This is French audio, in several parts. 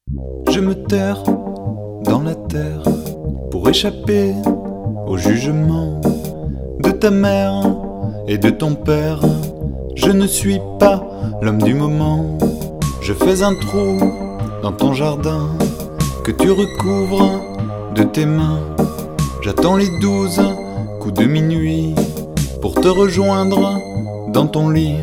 Je me terre dans la terre pour échapper au jugement de ta mère et de ton père. Je ne suis pas l'homme du moment. Je fais un trou dans ton jardin que tu recouvres de tes mains. J'attends les 12 coups de minuit pour te rejoindre dans ton lit.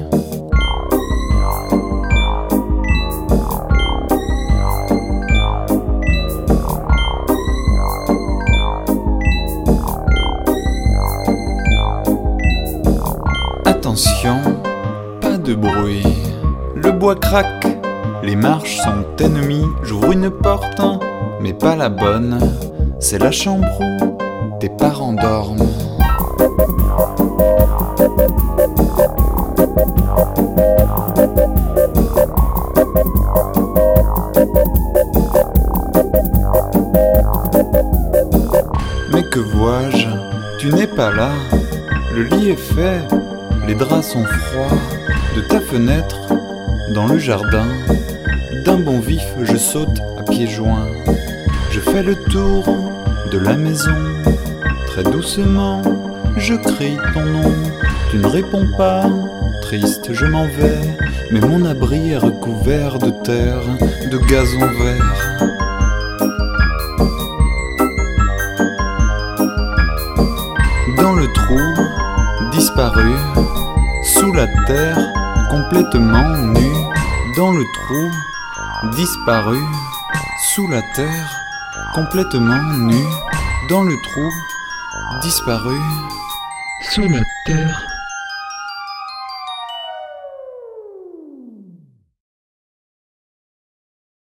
Attention, pas de bruit. Le bois craque, les marches sont ennemies. J'ouvre une porte, mais pas la bonne. C'est la chambre où tes parents dorment. Mais que vois-je? Tu n'es pas là. Le lit est fait, les draps sont froids. De ta fenêtre, dans le jardin, d'un bond vif, je saute à pieds joints. Je fais le tour de la maison. Très doucement, je crie ton nom. Tu ne réponds pas, triste, je m'en vais. Mais mon abri est recouvert de terre, de gazon vert. Dans le trou, disparu, sous la terre, complètement nu. Dans le trou, disparu, sous la terre, complètement nu. Dans le trou, disparu, sous la terre.